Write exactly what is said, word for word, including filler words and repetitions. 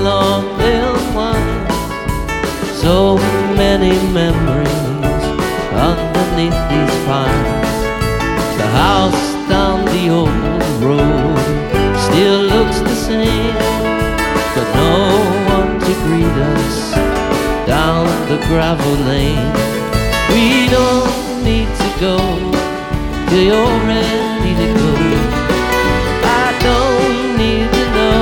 long little while. So many memories underneath these pines. The house down the old road still looks the same, but no one to greet us down the gravel lane. We don't need to go to your end